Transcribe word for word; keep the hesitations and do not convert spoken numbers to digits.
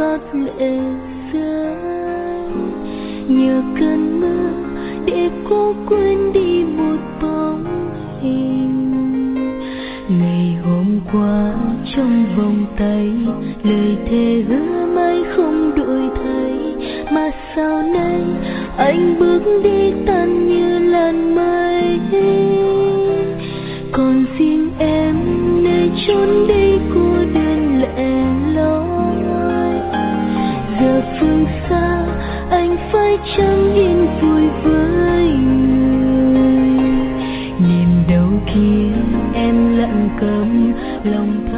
giọt lệ rơi, nhờ cơn mưa để cô quên đi một bóng hình. Ngày hôm qua trong vòng tay, lời thề hứa mãi không đổi thay, mà sao nay anh bước đi tan như làn mây. Còn riêng em nơi chốn đây cô đơn lẻ loi, giờ phương xa anh phải chẳng yên vui với người. Niềm đau kia em lặng câm lòng.